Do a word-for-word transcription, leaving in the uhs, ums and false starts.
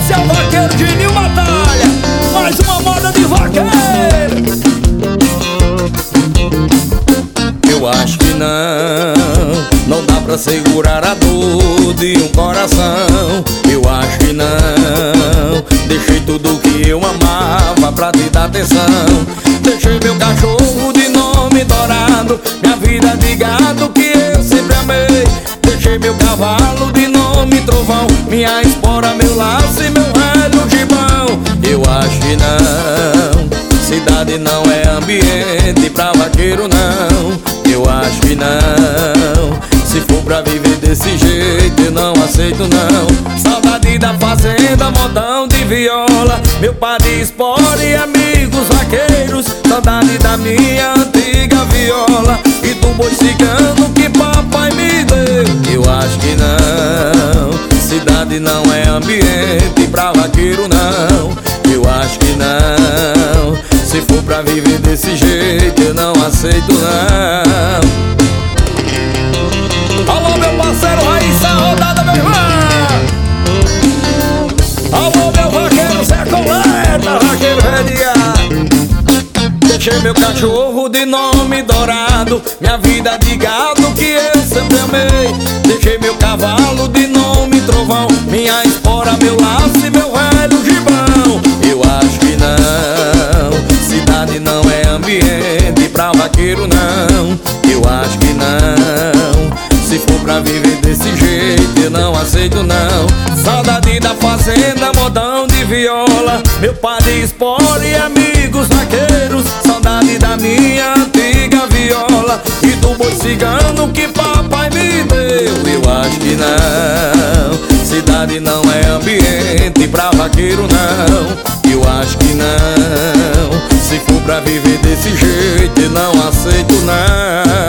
Esse é o vaqueiro de Nil Batalha, mais uma moda de vaqueiro. Eu acho que não, não dá pra segurar a dor de um coração. Eu acho que não, deixei tudo que eu amava pra te dar atenção. Deixei meu cachorro de nome dourado, minha vida de gado que eu sempre amei. Deixei meu cavalo de nome trovão, minha espora, meu laço e meu velho gibão. Eu acho que não, cidade não é ambiente pra vaqueiro não. Eu acho que não, se for pra viver desse jeito eu não aceito não. Saudade da fazenda, modão de viola, meu pai de espora e amigos vaqueiros. Saudade da minha antiga viola e do boi cigano que papai me deu. Eu acho que não, cidade não é ambiente pra vaqueiro não. Eu acho que não, se for pra viver desse jeito eu não aceito não. Alô meu parceiro Raíssa, rodada meu irmão. Alô meu vaqueiro Zé Coleta, vaqueiro Redia. Deixei meu cachorro de nome dourado, minha vida de gado que eu sempre amei. Deixei meu cavalo de nome trovão, minha espora, meu laço e meu velho gibão. Eu acho que não, cidade não é ambiente pra vaqueiro não. Eu acho que não, se for pra viver desse jeito eu não aceito não. Saudade da fazenda, modão de viola, meu pai de espora e amigos vaqueiros. Saudade da minha antiga viola e do boi cigano que papai me deu. Eu acho que não, cidade não é ambiente pra vaqueiro não. Eu acho que não, se for pra viver desse jeito eu não aceito não.